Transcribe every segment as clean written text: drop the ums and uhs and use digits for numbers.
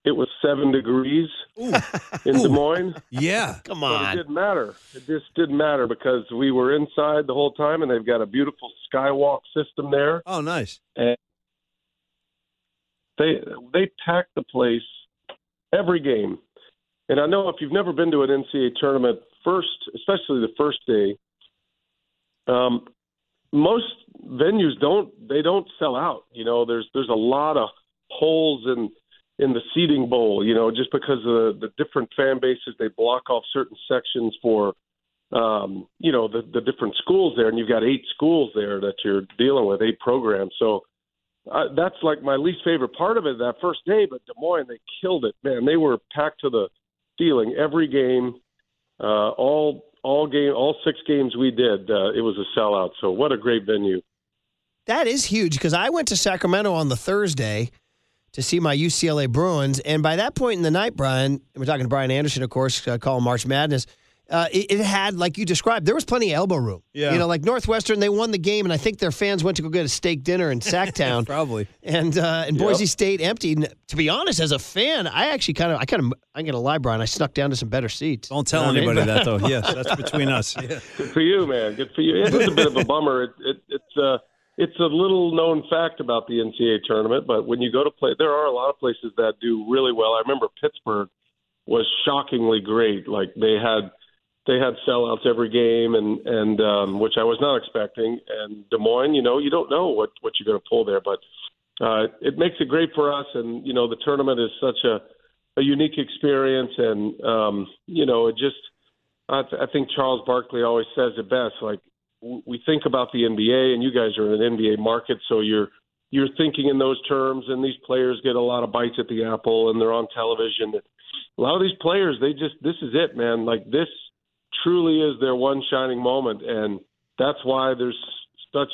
it was 7 degrees in Des Moines. Yeah. Come But on. it didn't matter. It just didn't matter because we were inside the whole time, and they've got a beautiful skywalk system there. Oh, nice. And they pack the place every game. And I know if you've never been to an NCAA tournament, especially the first day, most venues don't sell out. There's a lot of holes in the seating bowl, just because of the different fan bases. They block off certain sections for the different schools there, and you've got 8 schools there that you're dealing with, 8 programs. So that's like my least favorite part of it that first day. But Des Moines, they killed it, man. They were packed to the ceiling every game, all 6 games we did. It was a sellout. So what a great venue. That is huge because I went to Sacramento on the Thursday to see my UCLA Bruins. And by that point in the night, Brian, we're talking to Brian Anderson, of course, calling March Madness. It had, like you described, there was plenty of elbow room. Yeah. Like Northwestern, they won the game, and I think their fans went to go get a steak dinner in Sacktown. Probably. And Boise State emptied. To be honest, as a fan, I'm going to lie, Brian, I snuck down to some better seats. Don't tell anybody that, though. Yes, that's between us. Yeah. Good for you, man. Good for you. It is a bit of a bummer. It's a little known fact about the NCAA tournament, but when you go to play, there are a lot of places that do really well. I remember Pittsburgh was shockingly great. Like they had sellouts every game, and which I was not expecting. And Des Moines, you don't know what you're going to pull there, but it makes it great for us. And the tournament is such a unique experience, and it just I think Charles Barkley always says it best. Like we think about the NBA, and you guys are in an NBA market, so you're thinking in those terms. And these players get a lot of bites at the apple, and they're on television. A lot of these players, this is it, man. Like this truly is their one shining moment, and that's why there's such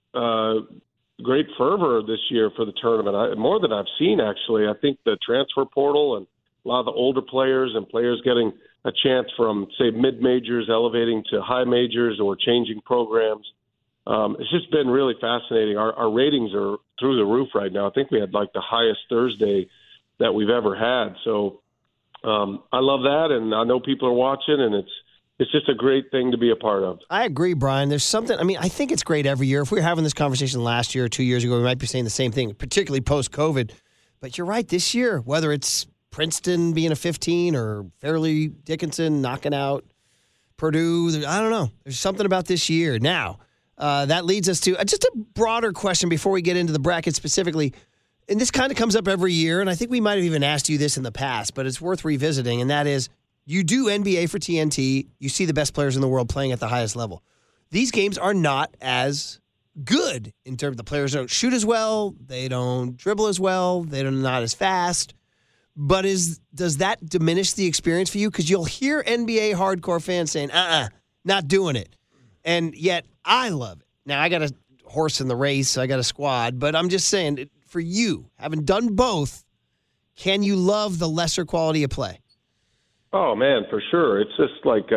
great fervor this year for the tournament. More than I've seen, actually. I think the transfer portal and a lot of the older players and players getting a chance from, say, mid-majors elevating to high majors or changing programs. It's just been really fascinating. Our ratings are through the roof right now. I think we had like the highest Thursday that we've ever had. So I love that, and I know people are watching, and it's just a great thing to be a part of. I agree, Brian. There's something, I think it's great every year. If we were having this conversation last year or 2 years ago, we might be saying the same thing, particularly post-COVID. But you're right, this year, whether it's Princeton being a 15 or Fairleigh Dickinson knocking out Purdue, I don't know. There's something about this year. Now, that leads us to just a broader question before we get into the bracket specifically. And this kind of comes up every year, and I think we might have even asked you this in the past, but it's worth revisiting, and that is, you do NBA for TNT. You see the best players in the world playing at the highest level. These games are not as good in terms of the players don't shoot as well. They don't dribble as well. They're not as fast. But does that diminish the experience for you? Because you'll hear NBA hardcore fans saying, not doing it. And yet I love it. Now, I got a horse in the race. I got a squad. But I'm just saying, for you, having done both, can you love the lesser quality of play? Oh man, for sure. It's just like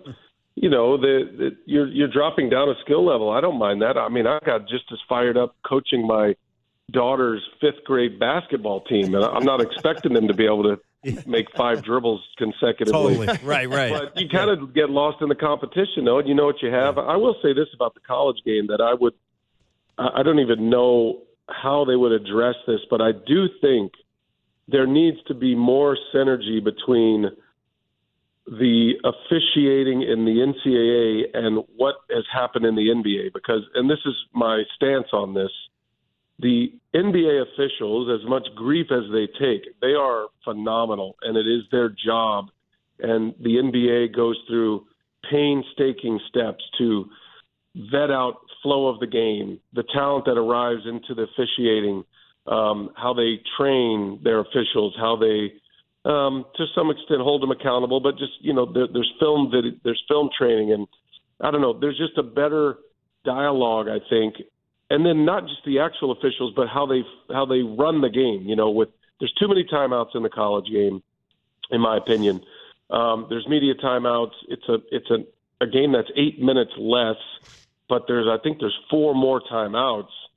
you're dropping down a skill level. I don't mind that. I mean, I got just as fired up coaching my daughter's 5th grade basketball team, and I'm not expecting them to be able to make 5 dribbles consecutively. Totally. Right. But you kind of get lost in the competition, though, and you know what you have. I will say this about the college game, that I don't even know how they would address this, but I do think there needs to be more synergy between the officiating in the NCAA and what has happened in the NBA, because, and this is my stance on this, the NBA officials, as much grief as they take, they are phenomenal, and it is their job. And the NBA goes through painstaking steps to vet out flow of the game, the talent that arrives into the officiating, how they train their officials, how they, to some extent, hold them accountable. But just, there's film training, and I don't know, there's just a better dialogue, I think. And then not just the actual officials, but how they run the game. There's too many timeouts in the college game, in my opinion. There's media timeouts. It's a game that's 8 minutes less, but I think there's 4 more timeouts.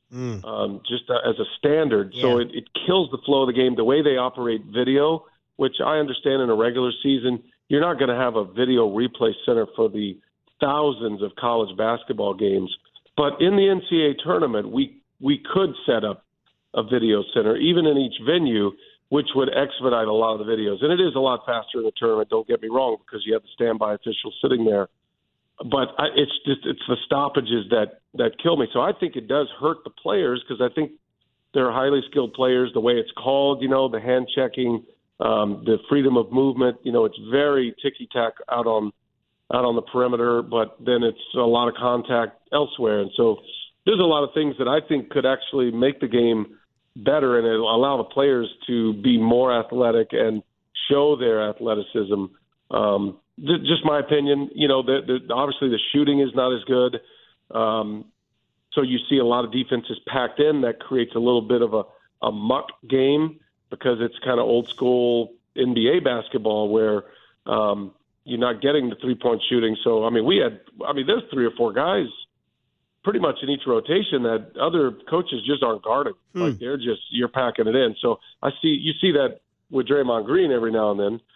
just as a standard. Yeah. So it kills the flow of the game. The way they operate video, which I understand in a regular season, you're not going to have a video replay center for the thousands of college basketball games. But in the NCAA tournament, we could set up a video center, even in each venue, which would expedite a lot of the videos. And it is a lot faster in the tournament, don't get me wrong, because you have the standby official sitting there. But it's the stoppages that kill me. So I think it does hurt the players, because I think they're highly skilled players. The way it's called, the hand checking, the freedom of movement, it's very ticky-tack out on the perimeter, but then it's a lot of contact elsewhere. And so there's a lot of things that I think could actually make the game better, and it'll allow the players to be more athletic and show their athleticism. Just my opinion, obviously the shooting is not as good. So you see a lot of defenses packed in. That creates a little bit of a muck game, because it's kind of old school NBA basketball where you're not getting the 3-point shooting. So, there's 3 or 4 guys pretty much in each rotation that other coaches just aren't guarding. Like you're packing it in. So you see that with Draymond Green every now and then,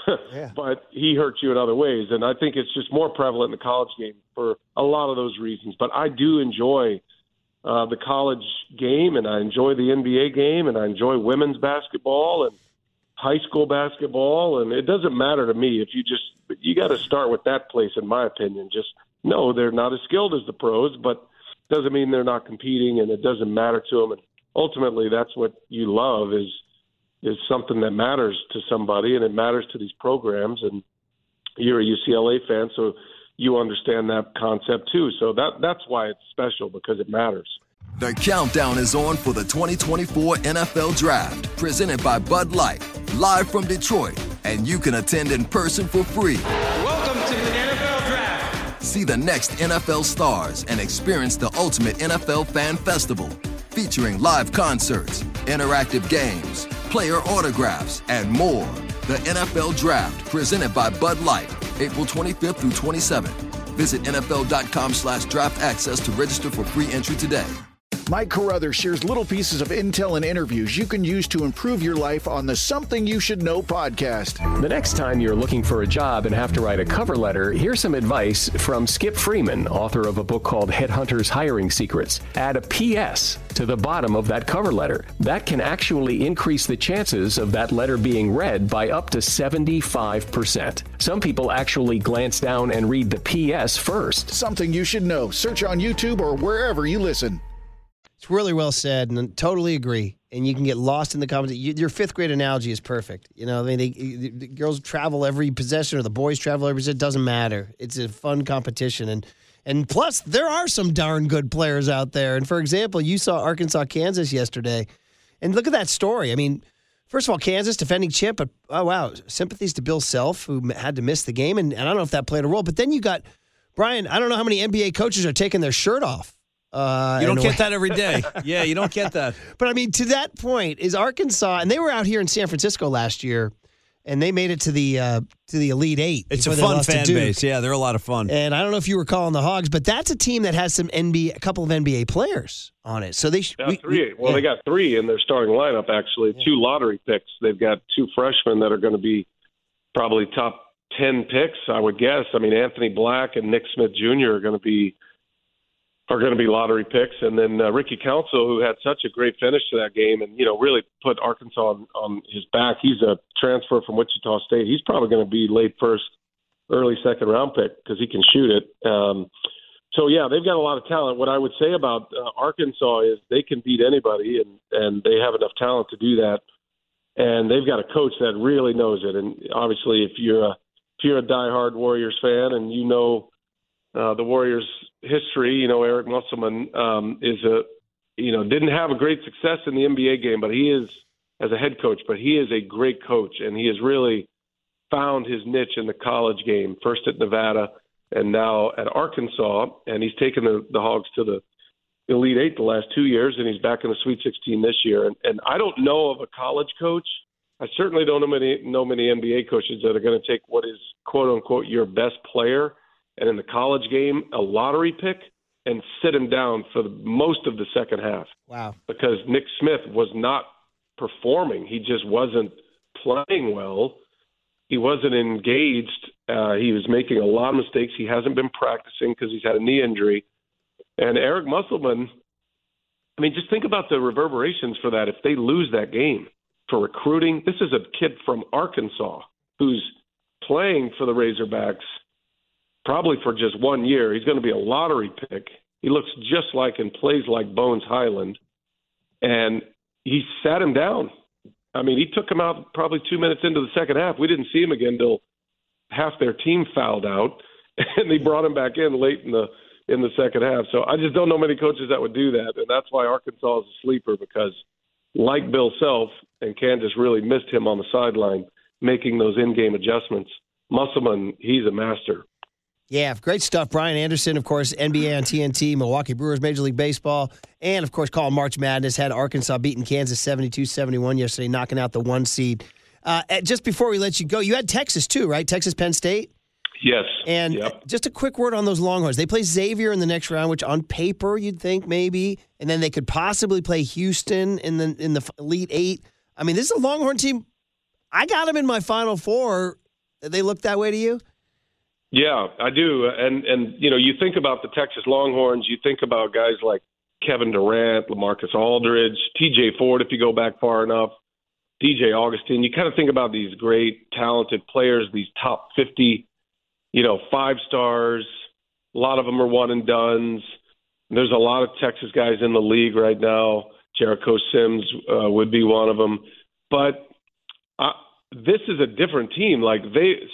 but he hurts you in other ways. And I think it's just more prevalent in the college game for a lot of those reasons. But I do enjoy the college game, and I enjoy the NBA game, and I enjoy women's basketball and high school basketball. And it doesn't matter to me if you got to start with that place, in my opinion. Just no, they're not as skilled as the pros, but doesn't mean they're not competing, and it doesn't matter to them. And ultimately, that's what you love is something that matters to somebody, and it matters to these programs. And you're a UCLA fan, so you understand that concept too. So that's why it's special, because it matters. The countdown is on for the 2024 NFL Draft, presented by Bud Light, live from Detroit, and you can attend in person for free. Welcome to the NFL Draft. See the next NFL stars and experience the ultimate NFL fan festival, featuring live concerts, interactive games, player autographs, and more. The NFL Draft, presented by Bud Light, April 25th through 27th. Visit NFL.com/draft access to register for free entry today. Mike Carruthers shares little pieces of intel and interviews you can use to improve your life on the Something You Should Know podcast. The next time you're looking for a job and have to write a cover letter, here's some advice from Skip Freeman, author of a book called Headhunters Hiring Secrets. Add a PS to the bottom of that cover letter. That can actually increase the chances of that letter being read by up to 75%. Some people actually glance down and read the PS first. Something You Should Know. Search on YouTube or wherever you listen. It's really well said, and I totally agree. And you can get lost in the conversation. Your 5th grade analogy is perfect. The girls travel every possession, or the boys travel every possession. It doesn't matter. It's a fun competition. And plus, there are some darn good players out there. And, for example, you saw Arkansas-Kansas yesterday. And look at that story. First of all, Kansas defending champ, but, oh, wow, sympathies to Bill Self, who had to miss the game. And I don't know if that played a role. But then you got, Brian, I don't know how many NBA coaches are taking their shirt off. You don't get that every day. Yeah, you don't get that. But, to that point, is Arkansas, and they were out here in San Francisco last year, and they made it to the Elite Eight. It's a fun fan base. Yeah, they're a lot of fun. And I don't know if you were calling the Hogs, but that's a team that has a couple of NBA players on it. So they three. They got 3 in their starting lineup, actually. 2 lottery picks. They've got 2 freshmen that are going to be probably top 10 picks, I would guess. Anthony Black and Nick Smith Jr. are going to be lottery picks. And then Ricky Council, who had such a great finish to that game and, really put Arkansas on his back. He's a transfer from Wichita State. He's probably going to be late first, early second round pick because he can shoot it. So, yeah, they've got a lot of talent. What I would say about Arkansas is they can beat anybody, and they have enough talent to do that. And they've got a coach that really knows it. And obviously, if you're a diehard Warriors fan and the Warriors' history, Eric Musselman didn't have a great success in the NBA game, but he is, as a head coach, but he is a great coach, and he has really found his niche in the college game, first at Nevada and now at Arkansas, and he's taken the Hogs to the Elite Eight the last 2 years, and he's back in the Sweet 16 this year. And I don't know of a college coach. I certainly don't know many NBA coaches that are going to take what is, quote-unquote, your best player, and in the college game, a lottery pick, and sit him down for most of the second half. Wow. Because Nick Smith was not performing. He just wasn't playing well. He wasn't engaged. He was making a lot of mistakes. He hasn't been practicing because he's had a knee injury. And Eric Musselman, I mean, just think about the reverberations for that if they lose that game. For recruiting, this is a kid from Arkansas who's playing for the Razorbacks probably for just 1 year. He's going to be a lottery pick. He looks just like and plays like Bones Highland. And he sat him down. I mean, he took him out probably 2 minutes into the second half. We didn't see him again until half their team fouled out, and they brought him back in late in the second half. So I just don't know many coaches that would do that, and that's why Arkansas is a sleeper because, like Bill Self, and Kansas really missed him on the sideline making those in-game adjustments. Musselman, he's a master. Yeah, great stuff. Brian Anderson, of course, NBA on TNT, Milwaukee Brewers, Major League Baseball, and, of course, calling March Madness. Had Arkansas beating Kansas 72-71 yesterday, knocking out the 1 seed. Just before we let you go, you had Texas, too, right? Texas, Penn State? Yes. And just a quick word on those Longhorns. They play Xavier in the next round, which on paper you'd think maybe, and then they could possibly play Houston in the Elite Eight. I mean, this is a Longhorn team. I got them in my Final Four. They look that way to you? Yeah, I do. And you know, you think about the Texas Longhorns, you think about guys like Kevin Durant, LaMarcus Aldridge, TJ Ford, if you go back far enough, DJ Augustine. You kind of think about these great, talented players, these top 50, you know, 5 stars. A lot of them are one and dones. There's a lot of Texas guys in the league right now. Jericho Sims would be one of them. But this is a different team. Like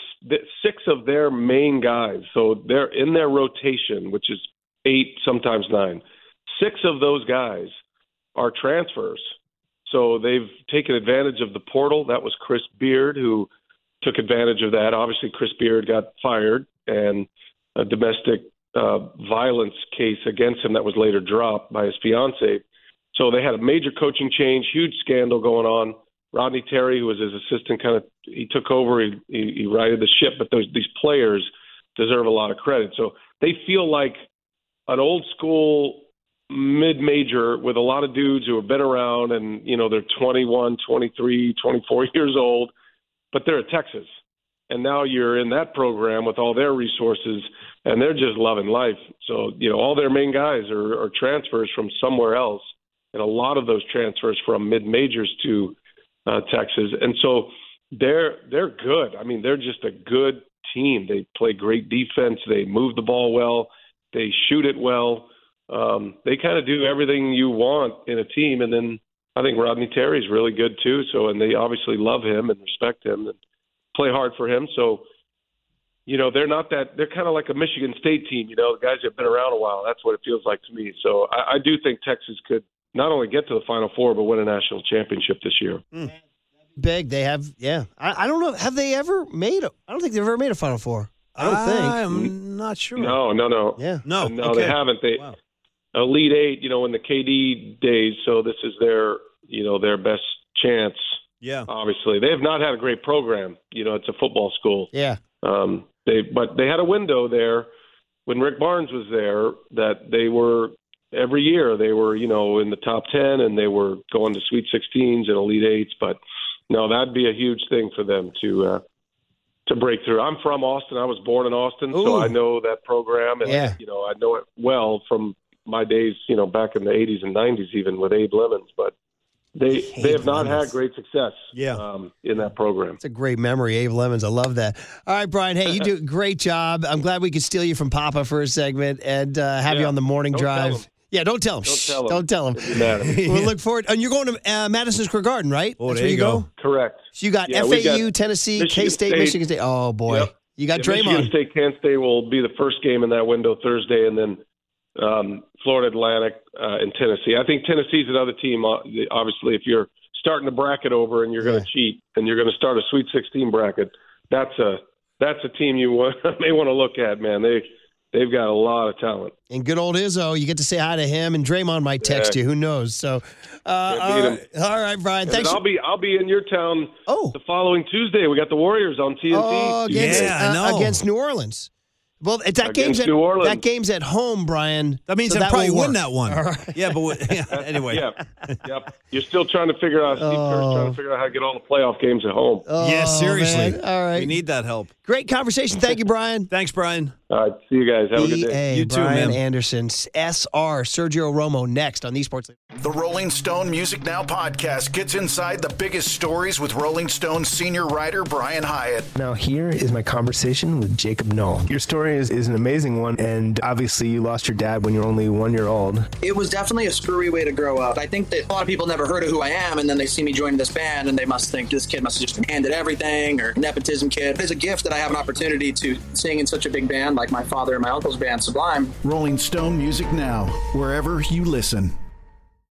6 of their main guys, so they're in their rotation, which is 8, sometimes 9. 6 of those guys are transfers. So they've taken advantage of the portal. That was Chris Beard, who took advantage of that. Obviously, Chris Beard got fired, and a domestic violence case against him that was later dropped by his fiance. So they had a major coaching change, huge scandal going on. Rodney Terry, who was his assistant, he took over. He righted the ship, but these players deserve a lot of credit. So they feel like an old school mid-major with a lot of dudes who have been around, and you know they're 21, 23, 24 years old, but they're at Texas, and now you're in that program with all their resources, and they're just loving life. So you know all their main guys are transfers from somewhere else, and a lot of those transfers from mid-majors to Texas. And so they're good. I mean, they're just a good team. They play great defense. They move the ball well. They shoot it well. They kind of do everything you want in a team. And then I think Rodney Terry's really good too. So, and they obviously love him and respect him and play hard for him. So, you know, they're kind of like a Michigan State team, you know, the guys that have been around a while. That's what it feels like to me. So I do think Texas could not only get to the Final Four, but win a national championship this year. Big. They have, yeah. I don't know. Have they ever I don't think they've ever made a Final Four. I don't think. I'm not sure. No. Yeah. No, okay. They haven't. Wow. Elite Eight, you know, in the KD days, so this is their best chance. Yeah. Obviously. They have not had a great program. You know, it's a football school. Yeah. But they had a window there when Rick Barnes was there that they were every year they were, you know, in the top 10 and they were going to Sweet 16s and Elite Eights. But no, that'd be a huge thing for them to break through. I'm from Austin. I was born in Austin, so I know that program, and you know, I know it well from my days, you know, back in the 80s and 90s, even with Abe Lemons. But they have not had great success in that program. It's a great memory, Abe Lemons. I love that. All right, Brian. Hey, you do a great job. I'm glad we could steal you from Papa for a segment and have you on the morning drive. Yeah, don't tell him. Don't tell him. We'll look forward. And you're going to Madison Square Garden, right? Oh, that's there where you go? Correct. So you got FAU, Tennessee, K-State, Michigan State. Oh, boy. Yep. You got Draymond. Michigan State, Kansas State will be the first game in that window Thursday, and then Florida Atlantic and Tennessee. I think Tennessee's another team, obviously, if you're starting a bracket over and you're going to cheat and you're going to start a Sweet 16 bracket, that's a team you may want to look at, man. They've got a lot of talent. And good old Izzo, you get to say hi to him, and Draymond might text you. Who knows? So, all right, Brian. Thanks. I'll be in your town the following Tuesday. We got the Warriors on TNT. Against New Orleans. Well, that game's New Orleans. That game's at home, Brian. That means so they'll probably will win work. that one. Right. Yeah, but anyway. Yep. You're still trying to figure out. Steve Kerr's trying to figure out how to get all the playoff games at home. Yeah, seriously. Man. All right. We need that help. Great conversation. Thank you, Brian. Thanks, Brian. All right. See you guys. Have a good day. You too, Brian man. Anderson, SR, Sergio Romo next on the Sports League. The Rolling Stone Music Now podcast gets inside the biggest stories with Rolling Stone senior writer Brian Hyatt. Now here is my conversation with Jacob Knoll. Your story is an amazing one, and obviously you lost your dad when you were only 1 year old. It was definitely a screwy way to grow up. I think that a lot of people never heard of who I am, and then they see me joining this band, and they must think this kid must have just been handed everything, or nepotism kid. It's a gift that I have an opportunity to sing in such a big band like my father and my uncle's band, Sublime. Rolling Stone Music Now, wherever you listen.